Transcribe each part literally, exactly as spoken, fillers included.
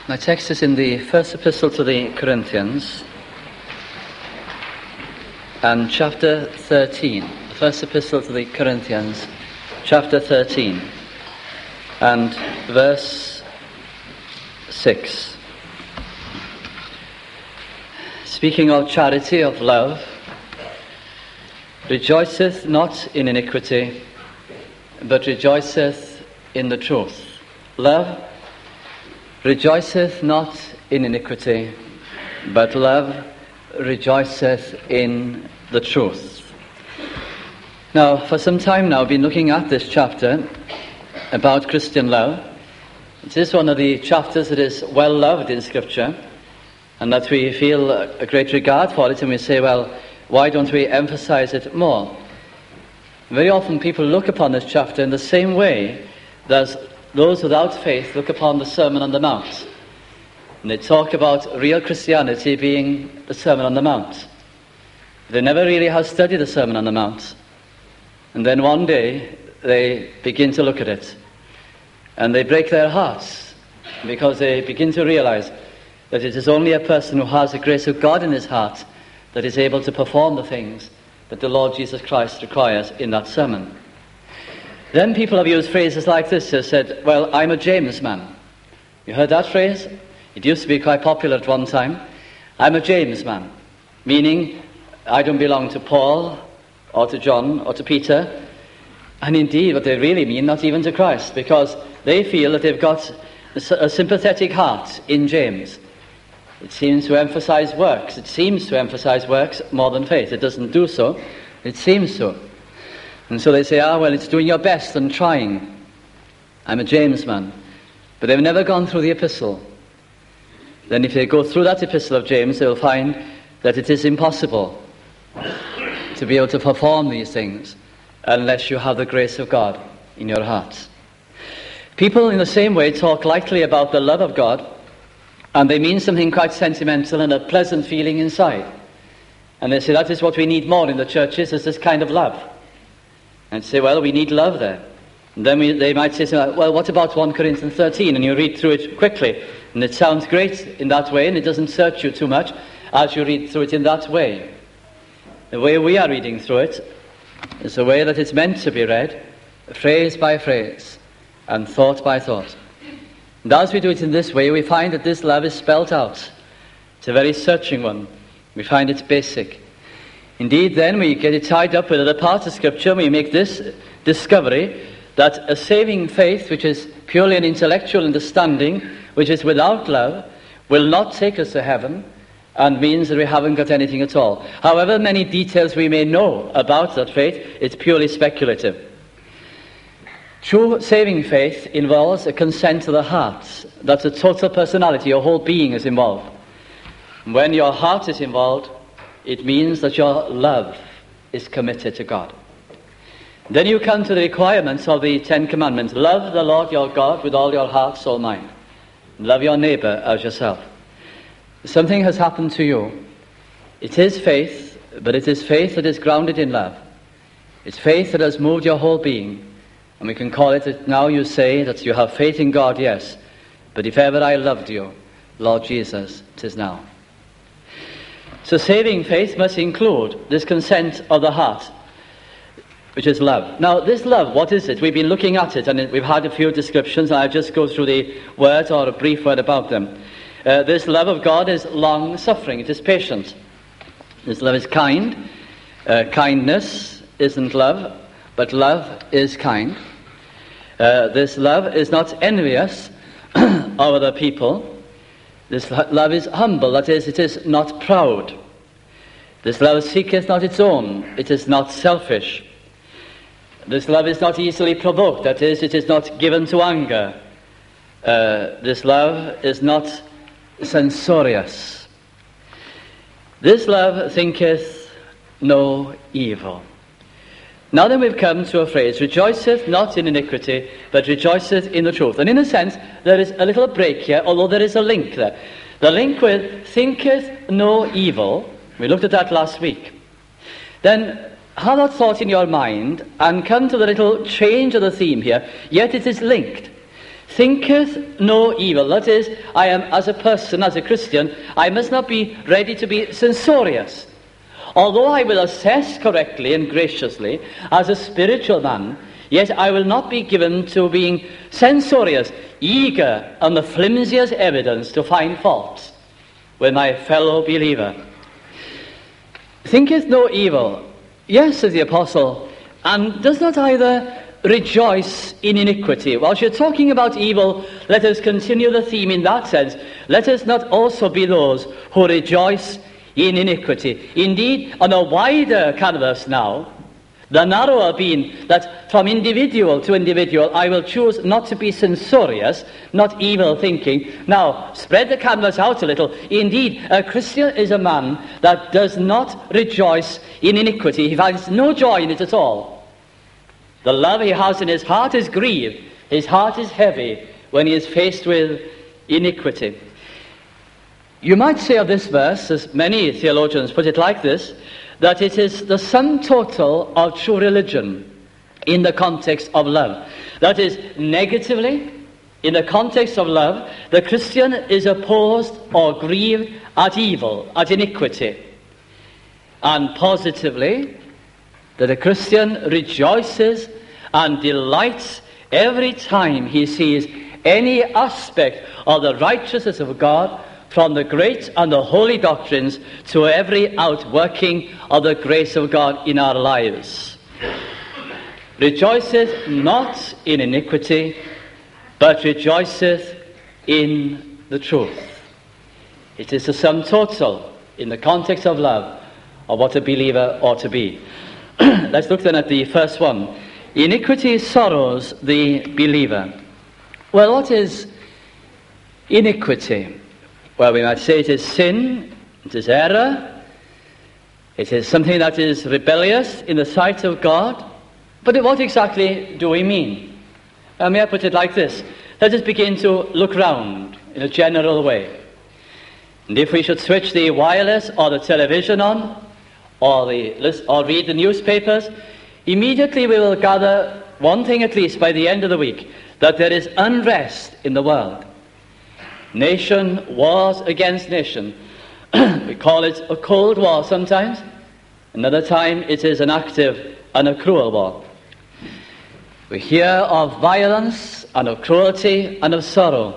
My text is in the first epistle to the Corinthians and chapter thirteen. The first epistle to the Corinthians, chapter thirteen, and verse six. Speaking of charity, of love, rejoiceth not in iniquity, but rejoiceth in the truth. Love rejoiceth not in iniquity, but love rejoiceth in the truth. Now, for some time now, I've been looking at this chapter about Christian love. It is one of the chapters that is well loved in Scripture, and that we feel a great regard for it, and we say, well, why don't we emphasize it more? Very often people look upon this chapter in the same way that those without faith look upon the Sermon on the Mount. And they talk about real Christianity being the Sermon on the Mount. They never really have studied the Sermon on the Mount. And then one day they begin to look at it. And they break their hearts because they begin to realize that it is only a person who has the grace of God in his heart that is able to perform the things that the Lord Jesus Christ requires in that sermon. Then people have used phrases like this. They said, well, I'm a James man. You heard that phrase? It used to be quite popular at one time. I'm a James man, meaning I don't belong to Paul or to John or to Peter. And indeed, what they really mean, not even to Christ, because they feel that they've got a sympathetic heart in James. It seems to emphasize works. It seems to emphasize works more than faith. It doesn't do so. It seems so. And so they say, ah, well, it's doing your best and trying. I'm a James man. But they've never gone through the epistle. Then if they go through that epistle of James, they will find that it is impossible to be able to perform these things unless you have the grace of God in your heart. People in the same way talk lightly about the love of God, and they mean something quite sentimental and a pleasant feeling inside. And they say that is what we need more in the churches, is this kind of love. And say, well, we need love there. And then we, they might say, well, what about First Corinthians thirteen? And you read through it quickly, and it sounds great in that way, and it doesn't search you too much as you read through it in that way. The way we are reading through it is the way that it's meant to be read, phrase by phrase, and thought by thought. And as we do it in this way, we find that this love is spelt out. It's a very searching one. We find it basic. Indeed, then we get it tied up with other parts of Scripture, and we make this discovery that a saving faith, which is purely an intellectual understanding, which is without love, will not take us to heaven, and means that we haven't got anything at all. However many details we may know about that faith, it's purely speculative. True saving faith involves a consent to the heart. That's a total personality, your whole being is involved. When your heart is involved, it means that your love is committed to God. Then you come to the requirements of the Ten Commandments. Love the Lord your God with all your heart, soul, mind. Love your neighbor as yourself. Something has happened to you. It is faith, but it is faith that is grounded in love. It's faith that has moved your whole being. And we can call it that now you say that you have faith in God, yes. But if ever I loved you, Lord Jesus, 'tis now. So saving faith must include this consent of the heart, which is love. Now, this love, what is it? We've been looking at it, and we've had a few descriptions, and I'll just go through the words or a brief word about them. Uh, this love of God is long-suffering. It is patient. This love is kind. Uh, kindness isn't love, but love is kind. Uh, this love is not envious of other people. This love is humble, that is, it is not proud. This love seeketh not its own, it is not selfish. This love is not easily provoked, that is, it is not given to anger. Uh, this love is not censorious. This love thinketh no evil. Now then we've come to a phrase, rejoiceth not in iniquity, but rejoiceth in the truth. And in a sense, there is a little break here, although there is a link there. The link with thinketh no evil, we looked at that last week. Then have that thought in your mind and come to the little change of the theme here, yet it is linked. thinketh no evil. That is, I am, as a person, as a Christian, I must not be ready to be censorious. Although I will assess correctly and graciously as a spiritual man, yet I will not be given to being censorious, eager on the flimsiest evidence to find faults with my fellow believer. Thinketh no evil. Yes, says the apostle, and does not either rejoice in iniquity. Whilst you're talking about evil, let us continue the theme in that sense. Let us not also be those who rejoice in iniquity. Indeed, on a wider canvas now, the narrower being that from individual to individual, I will choose not to be censorious, not evil thinking. Now, spread the canvas out a little. Indeed, a Christian is a man that does not rejoice in iniquity. He finds no joy in it at all. The love he has in his heart is grieved. His heart is heavy when he is faced with iniquity. You might say of this verse, as many theologians put it like this, that it is the sum total of true religion in the context of love. That is, negatively, in the context of love, the Christian is opposed or grieved at evil, at iniquity. And positively, that a Christian rejoices and delights every time he sees any aspect of the righteousness of God, from the great and the holy doctrines to every outworking of the grace of God in our lives. Rejoiceth not in iniquity, but rejoiceth in the truth. It is the sum total, in the context of love, of what a believer ought to be. Let's look then at the first one. Iniquity sorrows the believer. Well, what is iniquity? Well, we might say it is sin, it is error, it is something that is rebellious in the sight of God. But what exactly do we mean? Uh, may I put it like this? Let us begin to look round in a general way. And if we should switch the wireless or the television on, or, the, or read the newspapers, immediately we will gather one thing at least by the end of the week, that there is unrest in the world. Nation wars against nation. We call it a cold war sometimes. Another time it is an active and a cruel war. We hear of violence and of cruelty and of sorrow.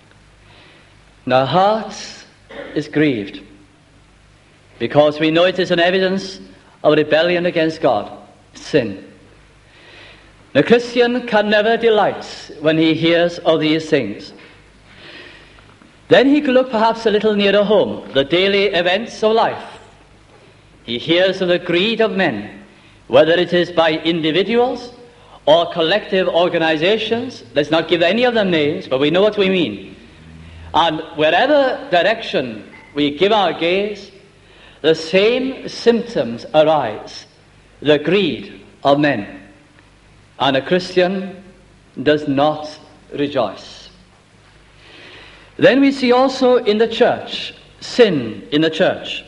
And our heart is grieved, because we know it is an evidence of rebellion against God, sin. The Christian can never delight when he hears of these things. Then he can look perhaps a little nearer home, the daily events of life. He hears of the greed of men, whether it is by individuals or collective organizations. Let's not give any of them names, but we know what we mean. And wherever direction we give our gaze, the same symptoms arise, the greed of men. And a Christian does not rejoice. Then we see also in the church, sin in the church.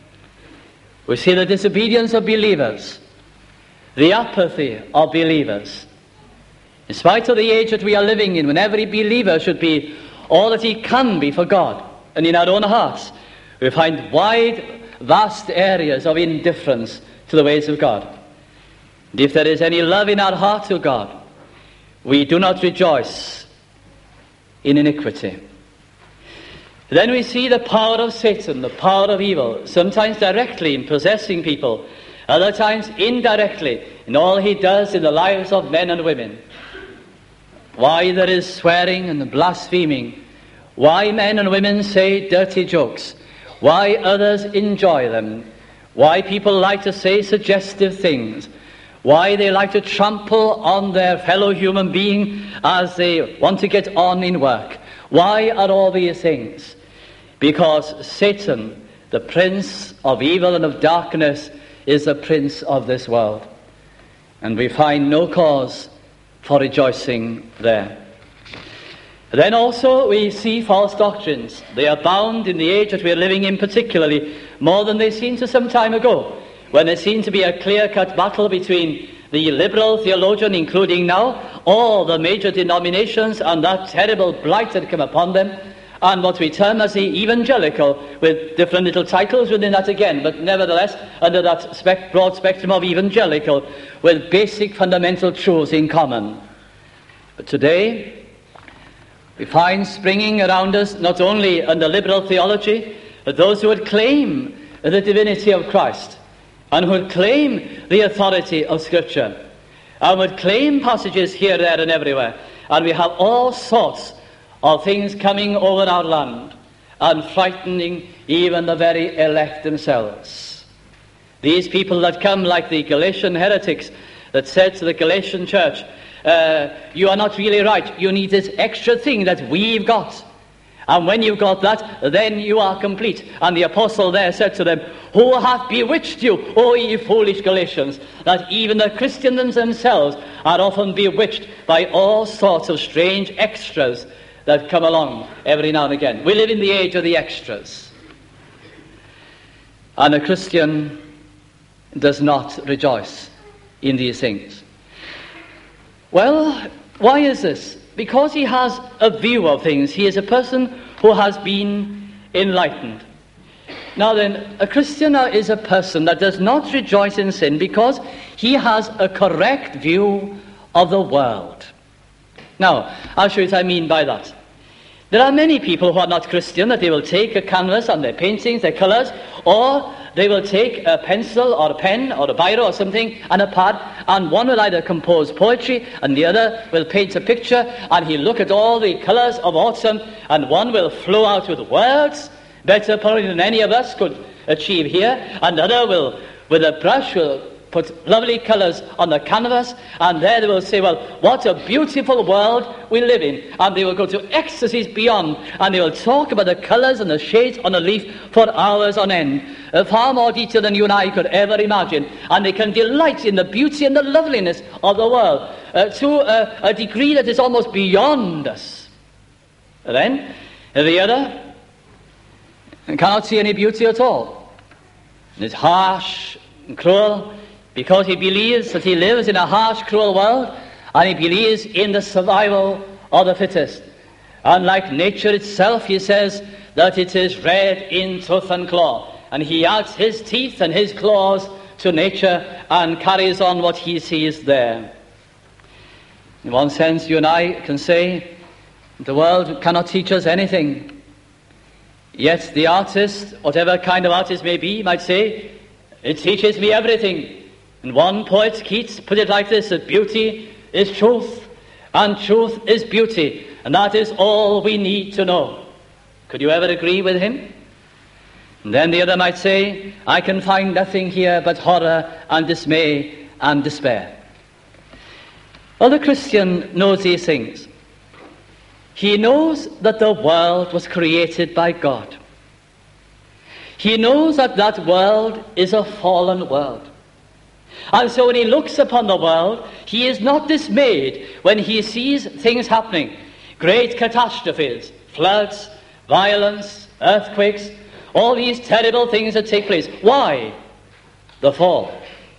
We see the disobedience of believers, the apathy of believers. In spite of the age that we are living in, when every believer should be all that he can be for God, and in our own hearts, we find wide, vast areas of indifference to the ways of God. And if there is any love in our heart to God, we do not rejoice in iniquity. Then we see the power of Satan, the power of evil, sometimes directly in possessing people, other times indirectly in all he does in the lives of men and women. Why there is swearing and blaspheming, why men and women say dirty jokes, why others enjoy them, why people like to say suggestive things, why they like to trample on their fellow human being as they want to get on in work. Why are all these things? Because Satan, the prince of evil and of darkness, is the prince of this world. And we find no cause for rejoicing there. Then also we see false doctrines. They abound in the age that we are living in, particularly more than they seemed to some time ago, when there seemed to be a clear-cut battle between the liberal theologian, including now all the major denominations and that terrible blight that come upon them, and what we term as the evangelical, with different little titles within that again, but nevertheless under that spec- broad spectrum of evangelical, with basic fundamental truths in common. But today we find springing around us, not only under liberal theology, but those who would claim the divinity of Christ, and who would claim the authority of Scripture, and would claim passages here, there, and everywhere. And we have all sorts of things coming over our land, and frightening even the very elect themselves. These people that come like the Galatian heretics that said to the Galatian church, uh, you are not really right, you need this extra thing that we've got. And when you've got that, then you are complete. And the apostle there said to them, who hath bewitched you, O ye foolish Galatians, that even the Christians themselves are often bewitched by all sorts of strange extras that come along every now and again. We live in the age of the extras. And a Christian does not rejoice in these things. Well, why is this? Because he has a view of things. He is a person who has been enlightened. Now then, a Christian is a person that does not rejoice in sin because he has a correct view of the world. Now, I'll show you what I mean by that. There are many people who are not Christian that they will take a canvas and their paintings, their colours, or they will take a pencil or a pen or a biro or something and a pad, and one will either compose poetry and the other will paint a picture, and he'll look at all the colours of autumn, and one will flow out with words better probably than any of us could achieve here, and the other will, with a brush, will put lovely colours on the canvas, and there they will say, well, what a beautiful world we live in. And they will go to ecstasies beyond, and they will talk about the colours and the shades on a leaf for hours on end, uh, far more detail than you and I could ever imagine. And they can delight in the beauty and the loveliness of the world uh, to a, a degree that is almost beyond us. And then, the other cannot see any beauty at all. And it's harsh and cruel, because he believes that he lives in a harsh, cruel world, and he believes in the survival of the fittest. And like nature itself, he says that it is red in tooth and claw. And he adds his teeth and his claws to nature and carries on what he sees there. In one sense, you and I can say the world cannot teach us anything. Yet the artist, whatever kind of artist may be, might say, it teaches me everything. And one poet, Keats, put it like this, that beauty is truth, and truth is beauty, and that is all we need to know. Could you ever agree with him? And then the other might say, I can find nothing here but horror and dismay and despair. Well, the Christian knows these things. He knows that the world was created by God. He knows that that world is a fallen world. And so when he looks upon the world, he is not dismayed when he sees things happening. Great catastrophes, floods, violence, earthquakes, all these terrible things that take place. Why? The fall.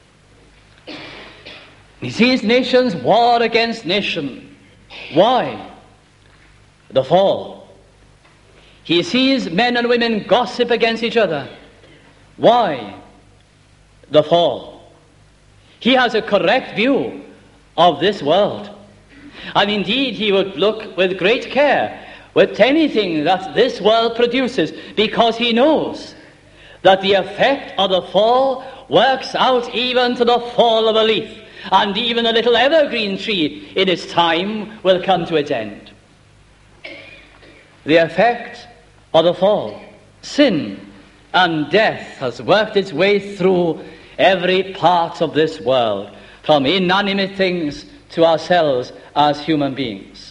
He sees nations war against nation. Why? The fall. He sees men and women gossip against each other. Why? The fall. He has a correct view of this world. And indeed, he would look with great care with anything that this world produces, because he knows that the effect of the fall works out even to the fall of a leaf, and even a little evergreen tree in its time will come to its end. The effect of the fall, sin and death, has worked its way through every part of this world, from inanimate things to ourselves as human beings.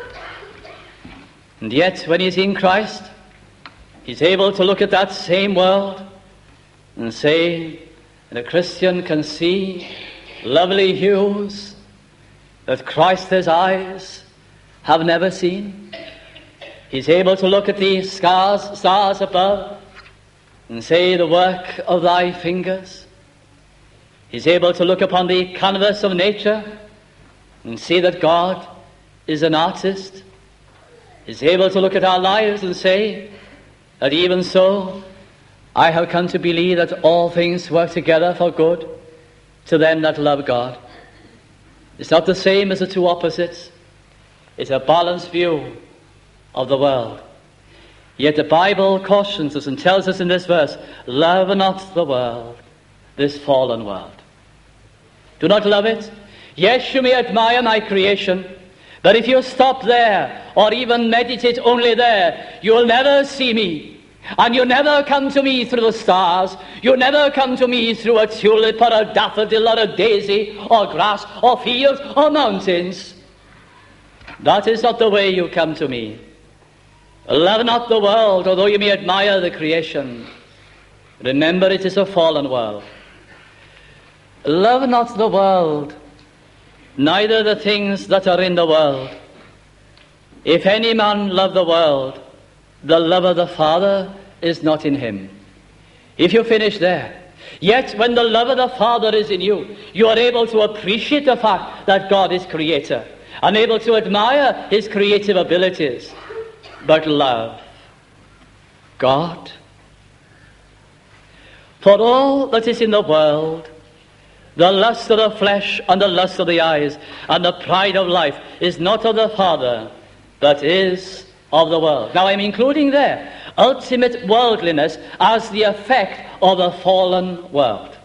And yet, when he's in Christ, he's able to look at that same world and say that a Christian can see lovely hues that Christ's eyes have never seen. He's able to look at the stars, stars above and say, the work of thy fingers. He's able to look upon the canvas of nature and see that God is an artist, is able to look at our lives and say that even so, I have come to believe that all things work together for good to them that love God. It's not the same as the two opposites. It's a balanced view of the world. Yet the Bible cautions us and tells us in this verse, love not the world, this fallen world. Do not love it. Yes, you may admire my creation, but if you stop there or even meditate only there, you will never see me. And you never come to me through the stars. You never come to me through a tulip or a daffodil or a daisy or grass or fields or mountains. That is not the way you come to me. Love not the world, although you may admire the creation. Remember, it is a fallen world. Love not the world, neither the things that are in the world. If any man love the world, the love of the Father is not in him. If you finish there, yet when the love of the Father is in you, you are able to appreciate the fact that God is creator, and able to admire his creative abilities. But love God. For all that is in the world, the lust of the flesh and the lust of the eyes and the pride of life is not of the Father, but is of the world. Now I'm including there ultimate worldliness as the effect of a fallen world.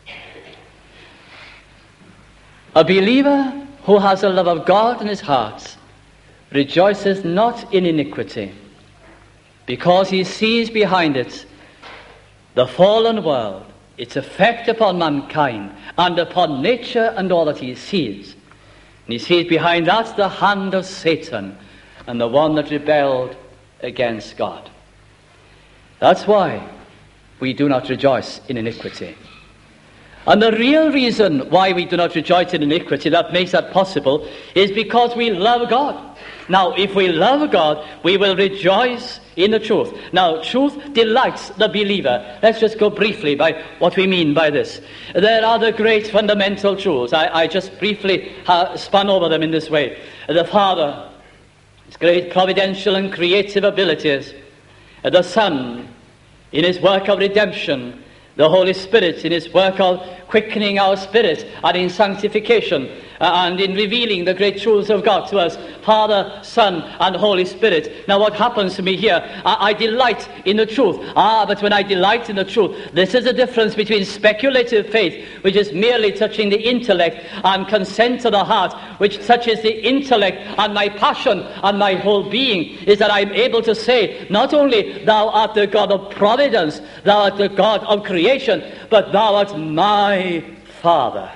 A believer who has the love of God in his heart rejoices not in iniquity, because he sees behind it the fallen world, its effect upon mankind and upon nature and all that he sees. And he sees behind that the hand of Satan and the one that rebelled against God. That's why we do not rejoice in iniquity. And the real reason why we do not rejoice in iniquity, that makes that possible, is because we love God. Now, if we love God, we will rejoice in the truth. Now, truth delights the believer. Let's just go briefly by what we mean by this. There are the great fundamental truths. I, I just briefly uh, spun over them in this way. The Father, his great providential and creative abilities. The Son, in his work of redemption. The Holy Spirit, in his work of quickening our spirit and in sanctification uh, and in revealing the great truths of God to us. Father, Son, and Holy Spirit. Now what happens to me here? I, I delight in the truth. Ah, but when I delight in the truth, this is the difference between speculative faith, which is merely touching the intellect, and consent to the heart, which touches the intellect and my passion and my whole being, is that I'm able to say, not only thou art the God of providence, thou art the God of creation, but thou art my Father.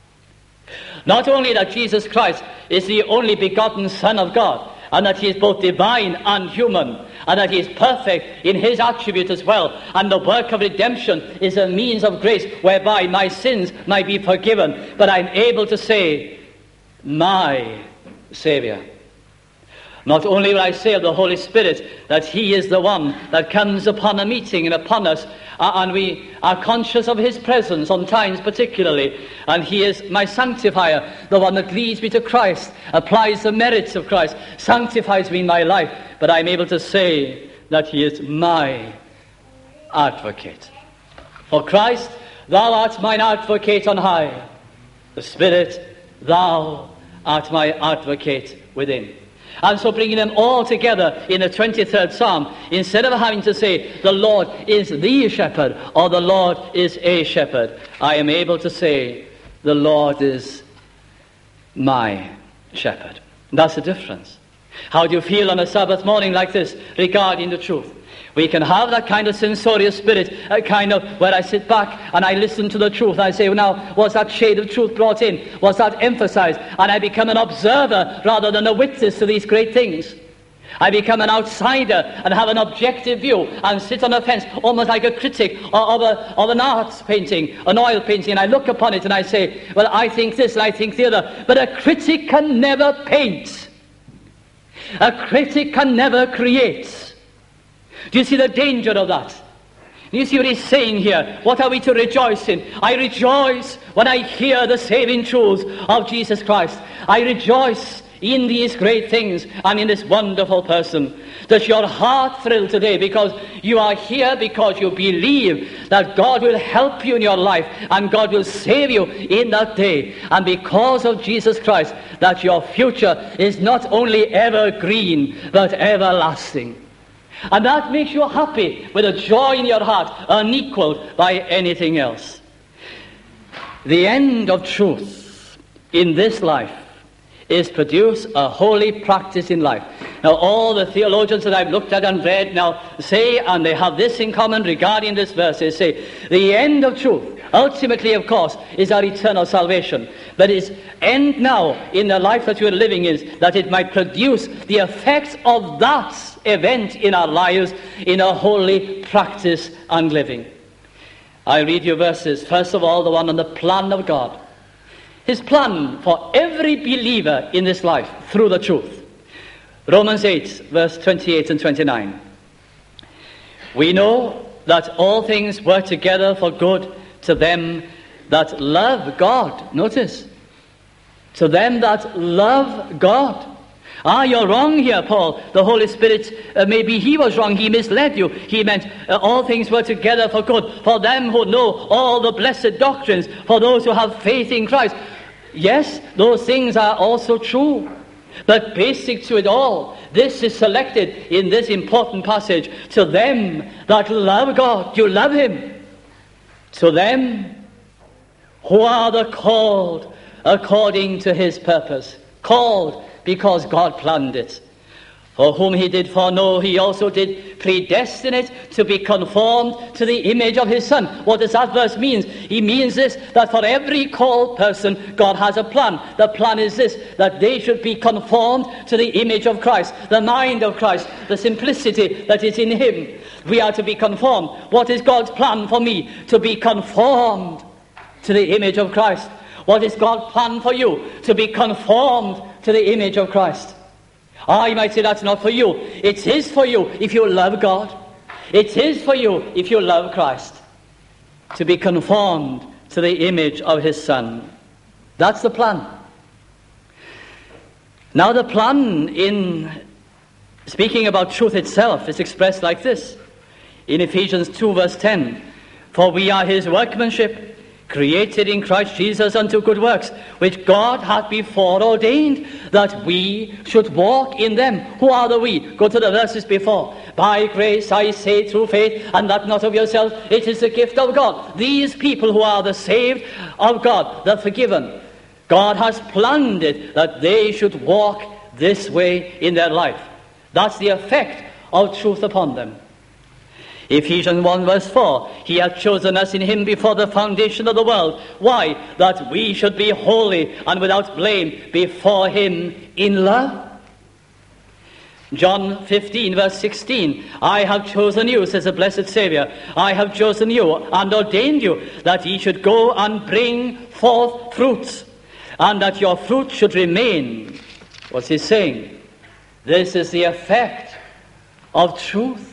Not only that Jesus Christ is the only begotten Son of God, and that he is both divine and human, and that he is perfect in his attribute as well, and the work of redemption is a means of grace whereby my sins might be forgiven, but I'm able to say, my Savior. Not only will I say of the Holy Spirit that he is the one that comes upon a meeting and upon us, uh, and we are conscious of his presence on times particularly, and he is my sanctifier, the one that leads me to Christ, applies the merits of Christ, sanctifies me in my life, but I'm able to say that he is my advocate. For Christ, thou art mine advocate on high. The Spirit, thou art my advocate within. And so bringing them all together in the twenty-third Psalm, instead of having to say, the Lord is the shepherd, or the Lord is a shepherd, I am able to say, the Lord is my shepherd. That's the difference. How do you feel on a Sabbath morning like this regarding the truth? We can have that kind of censorious spirit, a kind of where I sit back and I listen to the truth and I say, well, now, was that shade of truth brought in? Was that emphasized? And I become an observer rather than a witness to these great things. I become an outsider and have an objective view and sit on a fence almost like a critic of, a, of an arts painting, an oil painting, and I look upon it and I say, well, I think this and I think the other. But a critic can never paint. A critic can never create. Do you see the danger of that? You see what he's saying here? What are we to rejoice in? I rejoice when I hear the saving truths of Jesus Christ. I rejoice in these great things and in this wonderful person. Does your heart thrill today because you are here, because you believe that God will help you in your life and God will save you in that day, and because of Jesus Christ that your future is not only evergreen but everlasting? And that makes you happy with a joy in your heart unequaled by anything else. The end of truth in this life is produce a holy practice in life. Now, all the theologians that I've looked at and read now say, and they have this in common regarding this verse, they say, the end of truth, ultimately, of course, is our eternal salvation. But its end now in the life that we're living is that it might produce the effects of that event in our lives in a holy practice and living. I read you verses. First of all, the one on the plan of God. His plan for every believer in this life through the truth. Romans eight, verse twenty-eight and twenty-nine. We know that all things work together for good to them that love God. Notice, to them that love God. Ah, you're wrong here, Paul. The Holy Spirit, uh, maybe he was wrong. He misled you. He meant uh, all things work together for good, for them who know all the blessed doctrines, for those who have faith in Christ. Yes, those things are also true. But basic to it all, this is selected in this important passage. To them that love God, you love him. To them who are the called according to his purpose. Called because God planned it. For whom he did foreknow, he also did predestinate to be conformed to the image of his Son. What does that verse mean? He means this, that for every called person, God has a plan. The plan is this, that they should be conformed to the image of Christ, the mind of Christ, the simplicity that is in him. We are to be conformed. What is God's plan for me? To be conformed to the image of Christ. What is God's plan for you? To be conformed to the image of Christ. Ah, you might say that's not for you. It is for you if you love God. It is for you if you love Christ. To be conformed to the image of his Son. That's the plan. Now the plan in speaking about truth itself is expressed like this. In Ephesians two verse ten. For we are his workmanship, created in Christ Jesus unto good works, which God hath before ordained that we should walk in them. Who are the we? Go to the verses before. By grace I say through faith, and that not of yourself, it is the gift of God. These people who are the saved of God, the forgiven, God has planned it that they should walk this way in their life. That's the effect of truth upon them. Ephesians one verse four, he hath chosen us in him before the foundation of the world. Why? That we should be holy and without blame before him in love. John fifteen verse sixteen, I have chosen you, says the blessed Saviour, I have chosen you and ordained you that ye should go and bring forth fruits, and that your fruit should remain. What's he saying? This is the effect of truth.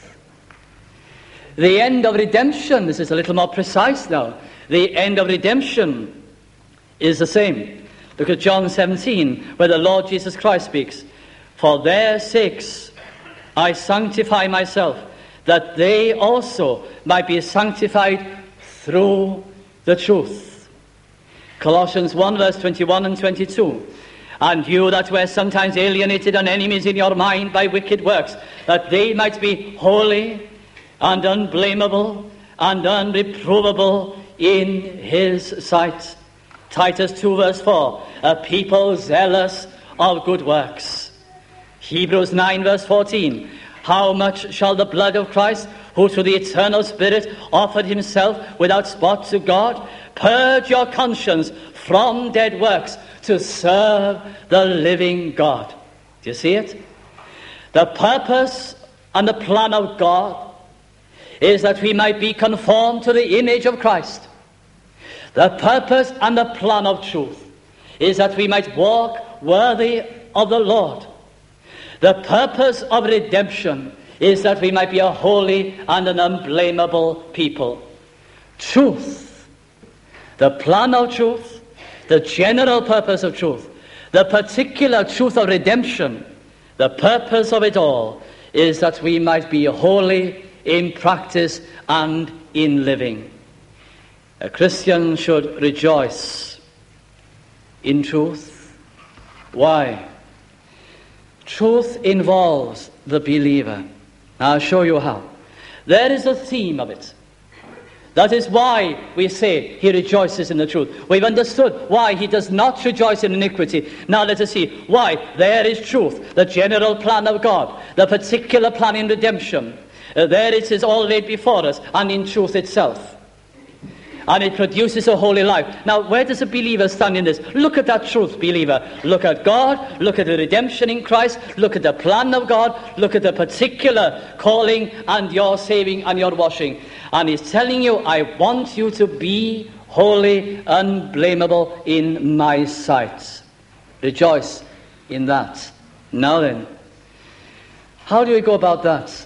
The end of redemption, this is a little more precise now. The end of redemption is the same. Look at John seventeen, where the Lord Jesus Christ speaks. For their sakes I sanctify myself, that they also might be sanctified through the truth. Colossians one verse twenty-one and twenty-two. And you that were sometimes alienated and enemies in your mind by wicked works, that they might be holy and unblameable and unreprovable in his sight. Titus two verse four, a people zealous of good works. Hebrews nine verse fourteen, how much shall the blood of Christ, who through the eternal Spirit offered himself without spot to God, purge your conscience from dead works to serve the living God. Do you see it? The purpose and the plan of God is that we might be conformed to the image of Christ. The purpose and the plan of truth is that we might walk worthy of the Lord. The purpose of redemption is that we might be a holy and an unblameable people. Truth, the plan of truth, the general purpose of truth, the particular truth of redemption, the purpose of it all is that we might be holy in practice and in living. A Christian should rejoice in truth. Why? Truth involves the believer. I'll show you how. There is a theme of it. That is why we say he rejoices in the truth. We've understood why he does not rejoice in iniquity. Now let us see why. There is truth, the general plan of God, the particular plan in redemption. Uh, there it is all laid before us, and in truth itself. And it produces a holy life. Now, where does a believer stand in this? Look at that truth, believer. Look at God. Look at the redemption in Christ. Look at the plan of God. Look at the particular calling and your saving and your washing. And he's telling you, I want you to be holy, unblameable in my sight. Rejoice in that. Now then, how do we go about that?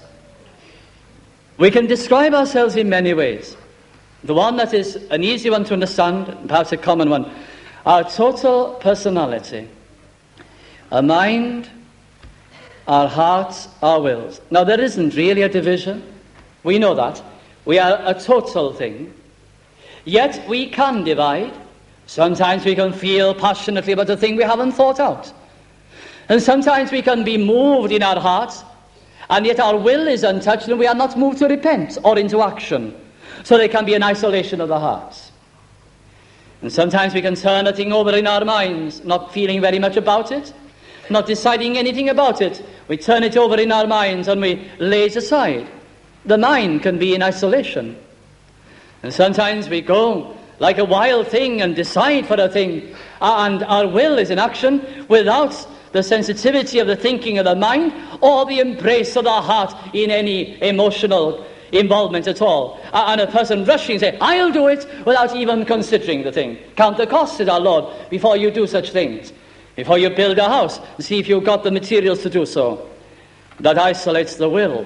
We can describe ourselves in many ways. The one that is an easy one to understand, perhaps a common one, our total personality, our mind, our hearts, our wills. Now, there isn't really a division. We know that. We are a total thing. Yet we can divide. Sometimes we can feel passionately about a thing we haven't thought out. And sometimes we can be moved in our hearts, and yet our will is untouched, and we are not moved to repent or into action. So there can be an isolation of the hearts. And sometimes we can turn a thing over in our minds, not feeling very much about it, not deciding anything about it. We turn it over in our minds and we lay it aside. The mind can be in isolation. And sometimes we go like a wild thing and decide for a thing, and our will is in action without the sensitivity of the thinking of the mind or the embrace of the heart in any emotional involvement at all. And a person rushing say, I'll do it, without even considering the thing. Count the cost, said our Lord, before you do such things. Before you build a house, see if you've got the materials to do so. That isolates the will.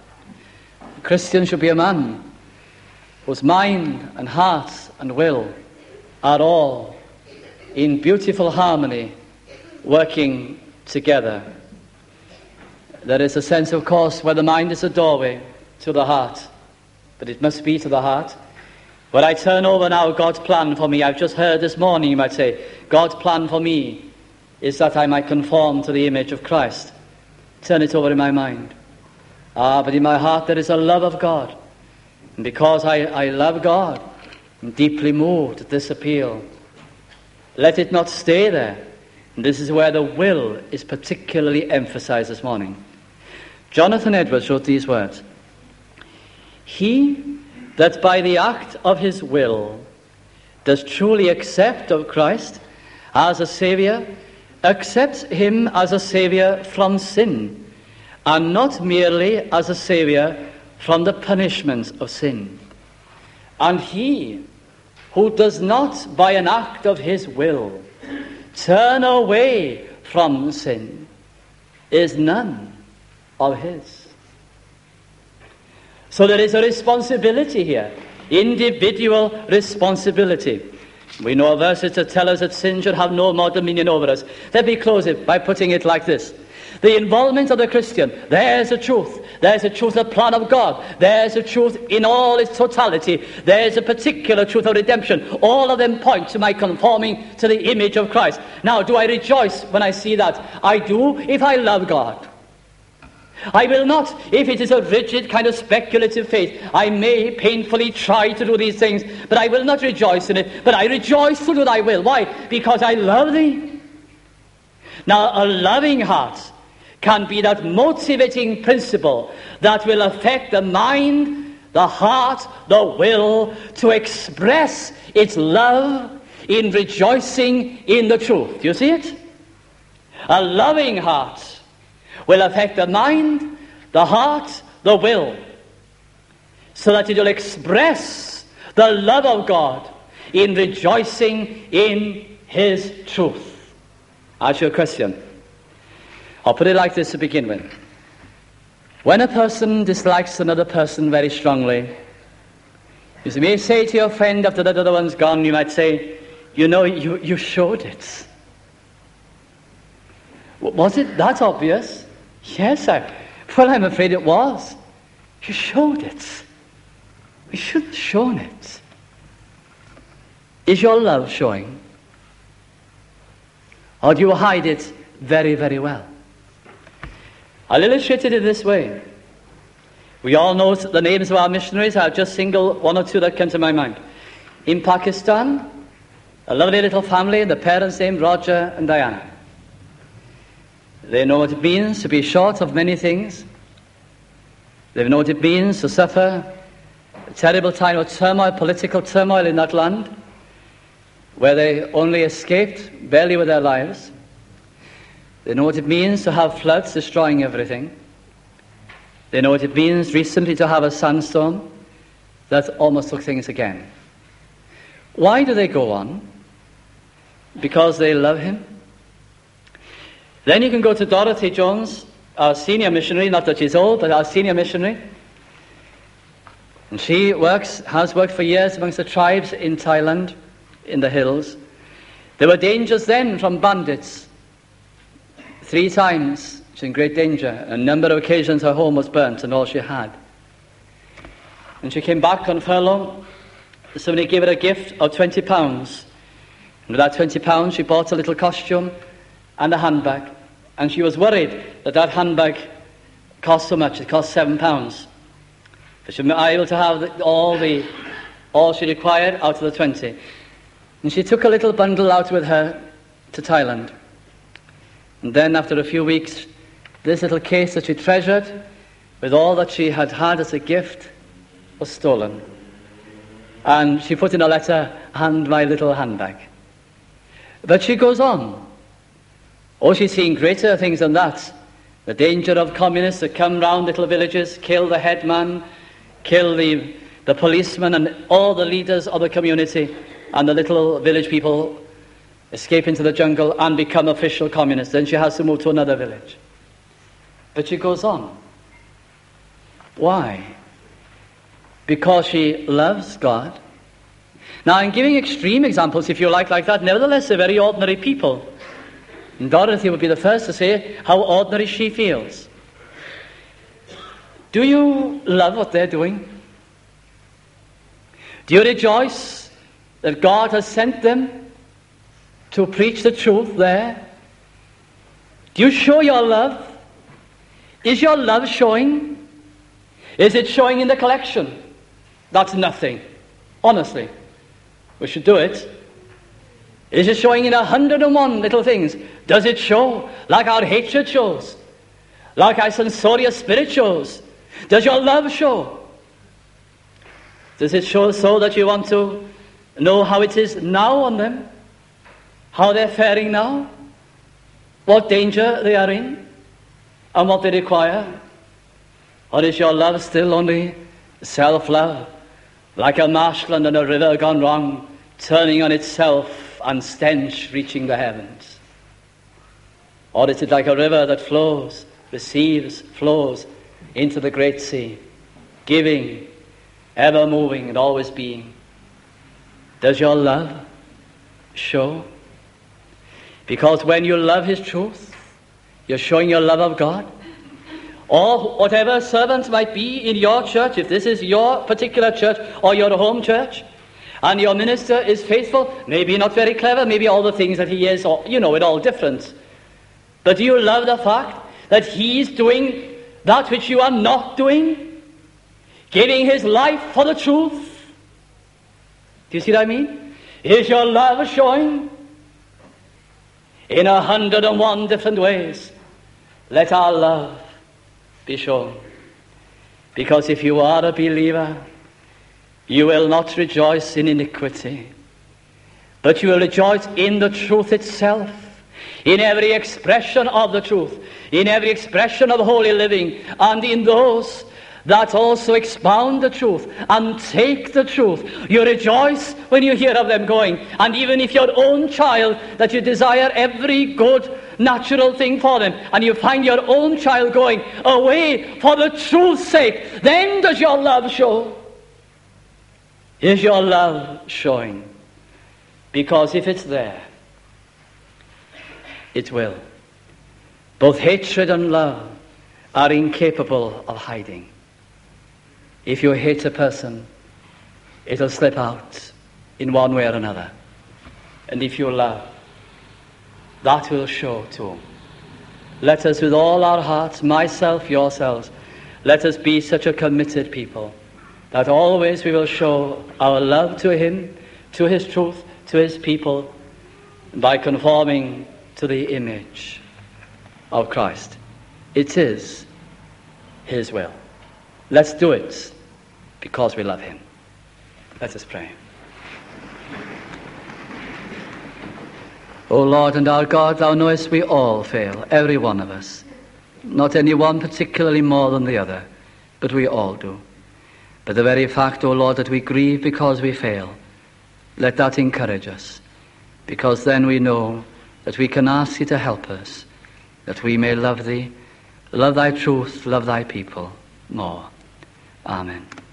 A Christian should be a man whose mind and heart and will are all in beautiful harmony, working together. There is a sense, of course, where the mind is a doorway to the heart, but it must be to the heart. When I turn over now God's plan for me, I've just heard this morning, you might say, God's plan for me is that I might conform to the image of Christ. Turn it over in my mind. Ah, but in my heart there is a love of God. And because I, I love God, I'm deeply moved at this appeal. Let it not stay there. And this is where the will is particularly emphasized this morning. Jonathan Edwards wrote these words. He that by the act of his will does truly accept of Christ as a Saviour, accepts him as a Saviour from sin, and not merely as a Saviour from the punishments of sin. And he who does not by an act of his will turn away from sin is none of his. So there is a responsibility here, individual responsibility. We know verses that tell us that sin should have no more dominion over us. Let me close it by putting it like this. The involvement of the Christian, there's a truth. There's a truth of the plan of God. There's a truth in all its totality. There's a particular truth of redemption. All of them point to my conforming to the image of Christ. Now, do I rejoice when I see that? I do if I love God. I will not, if it is a rigid kind of speculative faith. I may painfully try to do these things, but I will not rejoice in it. But I rejoice to do thy will. Why? Because I love thee. Now, a loving heart can be that motivating principle that will affect the mind, the heart, the will to express its love in rejoicing in the truth. Do you see it? A loving heart will affect the mind, the heart, the will, so that it will express the love of God in rejoicing in his truth. Ask you a question. I'll put it like this to begin with. When a person dislikes another person very strongly, you may say to your friend after that other one's gone, you might say, you know, you, you showed it. Was it that obvious? Yes, I, well, I'm afraid it was. You showed it. We should have shown it. Is your love showing? Or do you hide it very, very well? I'll illustrate it in this way. We all know the names of our missionaries. I'll just single one or two that come to my mind. In Pakistan, a lovely little family, the parents named Roger and Diana. They know what it means to be short of many things. They know what it means to suffer a terrible time of turmoil, political turmoil in that land, where they only escaped barely with their lives. They know what it means to have floods destroying everything. They know what it means recently to have a sandstorm that almost took things again. Why do they go on? Because they love him. Then you can go to Dorothy Jones, our senior missionary, not that she's old, but our senior missionary. And she works, has worked for years amongst the tribes in Thailand, in the hills. There were dangers then from bandits. Three times she's in great danger. A number of occasions her home was burnt and all she had. And she came back on furlough. Somebody gave her a gift of twenty pounds. And with that twenty pounds she bought a little costume and a handbag. And she was worried that that handbag cost so much. It cost seven pounds. But she was able to have all the all she required out of the twenty. And she took a little bundle out with her to Thailand. And then after a few weeks, this little case that she treasured with all that she had had as a gift was stolen. And she put in a letter, "And my little handbag." But she goes on. Oh, she's seen greater things than that. The danger of communists that come round little villages, kill the headman, kill the, the policeman and all the leaders of the community, and the little village people escape into the jungle and become official communists. Then she has to move to another village. But she goes on. Why? Because she loves God. Now, I'm giving extreme examples, if you like, like that. Nevertheless, they're very ordinary people. And Dorothy would be the first to say how ordinary she feels. Do you love what they're doing? Do you rejoice that God has sent them to preach the truth there? Do you show your love? Is your love showing? Is it showing in the collection? That's nothing. Honestly. We should do it. Is it showing in a hundred and one little things? Does it show like our hatred shows? Like our censorious spirit shows? Does your love show? Does it show so that you want to know how it is now on them? How they're faring now? What danger they are in? And what they require? Or is your love still only self-love? Like a marshland and a river gone wrong, turning on itself and stench reaching the heavens? Or is it like a river that flows, receives, flows into the great sea, giving, ever moving and always being? Does your love show? Because when you love his truth, you're showing your love of God. Or whatever servant might be in your church, if this is your particular church or your home church, and your minister is faithful, maybe not very clever, maybe all the things that he is, or you know it all different. But do you love the fact that he is doing that which you are not doing? Giving his life for the truth? Do you see what I mean? Is your love showing? In a hundred and one different ways, let our love be shown. Because if you are a believer, you will not rejoice in iniquity, but you will rejoice in the truth itself, in every expression of the truth, in every expression of holy living, and in those that also expound the truth and take the truth. You rejoice when you hear of them going. And even if your own child, that you desire every good natural thing for them, and you find your own child going away for the truth's sake, then does your love show? Is your love showing? Because if it's there, it will. Both hatred and love are incapable of hiding. If you hate a person, it'll slip out in one way or another. And if you love, that will show too. Let us with all our hearts, myself, yourselves, let us be such a committed people that always we will show our love to him, to his truth, to his people, by conforming to the image of Christ. It is his will. Let's do it because we love him. Let us pray. O Lord and our God, thou knowest we all fail, every one of us. Not any one particularly more than the other, but we all do. But the very fact, O Lord, that we grieve because we fail, let that encourage us, because then we know that we can ask thee to help us, that we may love thee, love thy truth, love thy people more. Amen.